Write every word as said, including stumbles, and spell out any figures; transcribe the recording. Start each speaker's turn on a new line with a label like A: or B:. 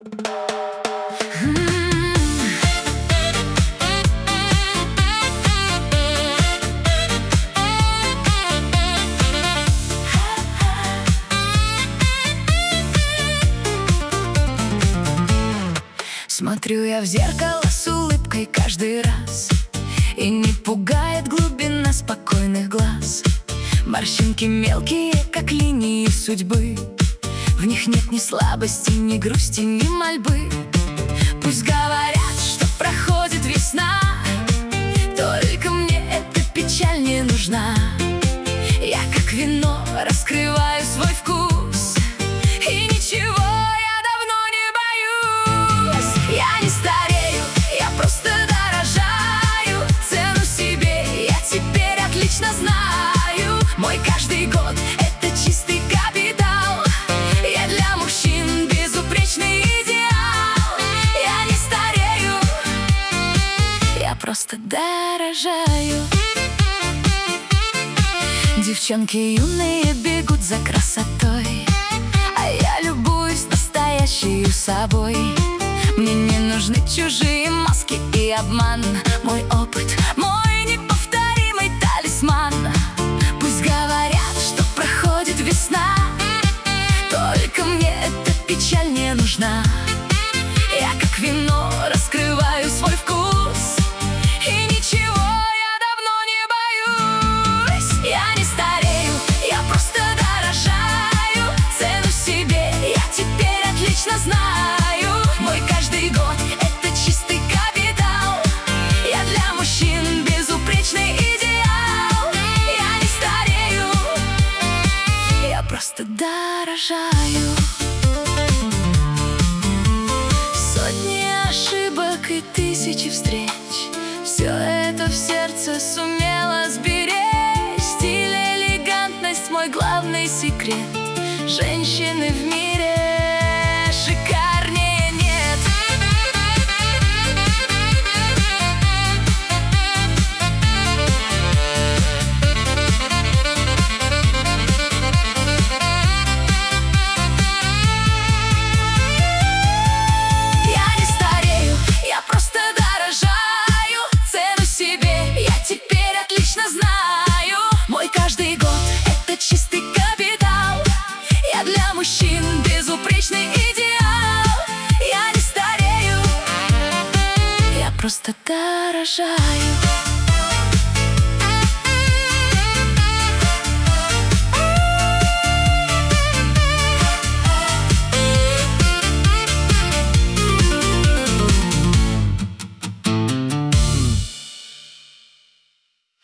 A: Смотрю я в зеркало с улыбкой каждый раз, и не пугает глубина спокойных глаз. Морщинки мелкие, как линии судьбы, в них нет ни слабости, ни грусти, ни мольбы. Пусть говорят, что проходит весна, только мне эта печаль не нужна. Я как вино раскрываю свой вкус, и ничего я давно не боюсь. Я не старею, я просто дорожаю, цену себе я теперь отлично знаю. Мой каждый год — это чистый капитал, я для мужчин безупречный идеал. Я не старею, я просто дорожаю. Девчонки юные бегут за красотой, а я любуюсь настоящей собой. Мне не нужны чужие маски и обман, мой опыт, мой неповторимый талисман. Пусть говорят, что проходит весна, только мне эта печаль не нужна. Я как вино раскрываю свой вкус, и ничего я давно не боюсь. Я не старею, я просто дорожаю, цену себе я теперь отлично знаю. Мой каждый год — это чистый капитал, я для мужчин безупречный идеал. Я не старею, я просто дорожаю. Сотни ошибок и тысячи встреч, все это в сердце сумела сберечь. Стиль, элегантность — мой главный секрет, женщины в мире шикарнее нет. Я не старею, я просто дорожаю, цену себе я теперь отлично знаю. Мой каждый год — это чистый капитал, я для мужчин безупречный идеал. Я не старею, я просто дорожаю.